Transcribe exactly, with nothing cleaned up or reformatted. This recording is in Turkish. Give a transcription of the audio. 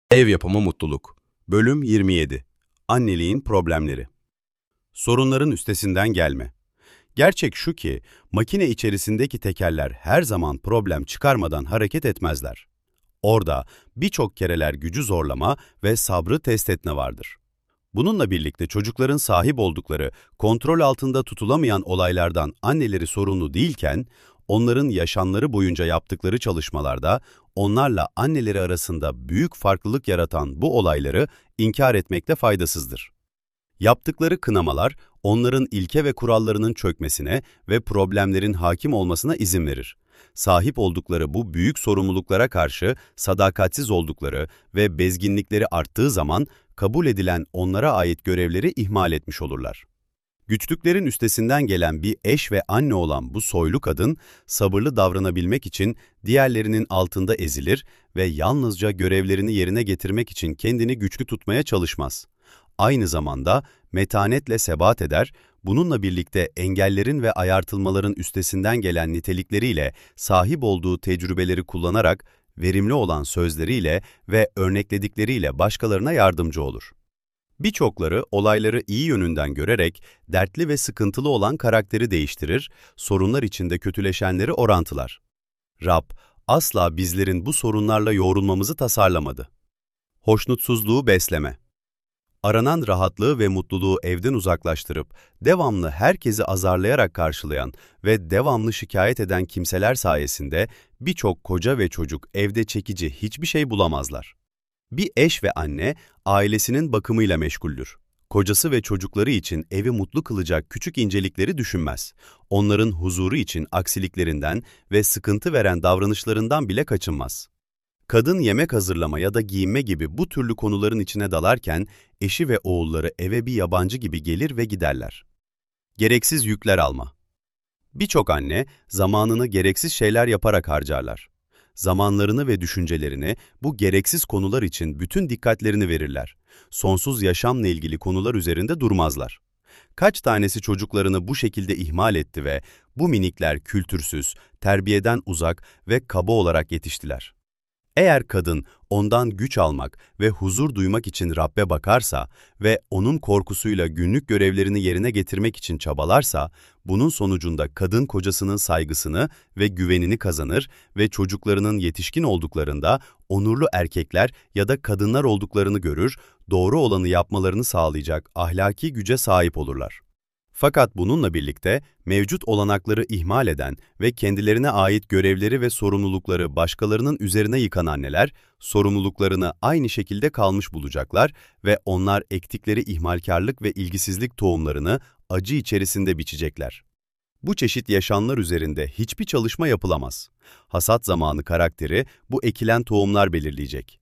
Ev yapımı mutluluk. Bölüm yirmi yedi. Anneliğin problemleri. Sorunların üstesinden gelme. Gerçek şu ki, makine içerisindeki tekerler her zaman problem çıkarmadan hareket etmezler. Orada birçok kereler gücü zorlama ve sabrı test etme vardır. Bununla birlikte çocukların sahip oldukları, kontrol altında tutulamayan olaylardan anneleri sorumlu değilken, onların yaşamları boyunca yaptıkları çalışmalarda onlarla anneleri arasında büyük farklılık yaratan bu olayları inkar etmekte faydasızdır. Yaptıkları kınamalar, onların ilke ve kurallarının çökmesine ve problemlerin hakim olmasına izin verir. Sahip oldukları bu büyük sorumluluklara karşı sadakatsiz oldukları ve bezginlikleri arttığı zaman kabul edilen onlara ait görevleri ihmal etmiş olurlar. Güçlüklerin üstesinden gelen bir eş ve anne olan bu soylu kadın, sabırlı davranabilmek için diğerlerinin altında ezilir ve yalnızca görevlerini yerine getirmek için kendini güçlü tutmaya çalışmaz. Aynı zamanda metanetle sebat eder, bununla birlikte engellerin ve ayartılmaların üstesinden gelen nitelikleriyle sahip olduğu tecrübeleri kullanarak, verimli olan sözleriyle ve örnekledikleriyle başkalarına yardımcı olur. Birçokları olayları iyi yönünden görerek dertli ve sıkıntılı olan karakteri değiştirir, sorunlar içinde kötüleşenleri orantılar. Rab, asla bizlerin bu sorunlarla yoğrulmamızı tasarlamadı. Hoşnutsuzluğu besleme. Aranan rahatlığı ve mutluluğu evden uzaklaştırıp, devamlı herkesi azarlayarak karşılayan ve devamlı şikayet eden kimseler sayesinde birçok koca ve çocuk evde çekici hiçbir şey bulamazlar. Bir eş ve anne, ailesinin bakımıyla meşguldür. Kocası ve çocukları için evi mutlu kılacak küçük incelikleri düşünmez. Onların huzuru için aksiliklerinden ve sıkıntı veren davranışlarından bile kaçınmaz. Kadın yemek hazırlama ya da giyinme gibi bu türlü konuların içine dalarken, eşi ve oğulları eve bir yabancı gibi gelir ve giderler. Gereksiz yükler alma. Birçok anne, zamanını gereksiz şeyler yaparak harcarlar. Zamanlarını ve düşüncelerini bu gereksiz konular için bütün dikkatlerini verirler. Sonsuz yaşamla ilgili konular üzerinde durmazlar. Kaç tanesi çocuklarını bu şekilde ihmal etti ve bu minikler kültürsüz, terbiyeden uzak ve kaba olarak yetiştiler. Eğer kadın ondan güç almak ve huzur duymak için Rabbe bakarsa ve onun korkusuyla günlük görevlerini yerine getirmek için çabalarsa, bunun sonucunda kadın kocasının saygısını ve güvenini kazanır ve çocuklarının yetişkin olduklarında onurlu erkekler ya da kadınlar olduklarını görür, doğru olanı yapmalarını sağlayacak ahlaki güce sahip olurlar. Fakat bununla birlikte mevcut olanakları ihmal eden ve kendilerine ait görevleri ve sorumlulukları başkalarının üzerine yıkan anneler, sorumluluklarını aynı şekilde kalmış bulacaklar ve onlar ektikleri ihmalkarlık ve ilgisizlik tohumlarını acı içerisinde biçecekler. Bu çeşit yaşamlar üzerinde hiçbir çalışma yapılamaz. Hasat zamanı karakteri bu ekilen tohumlar belirleyecek.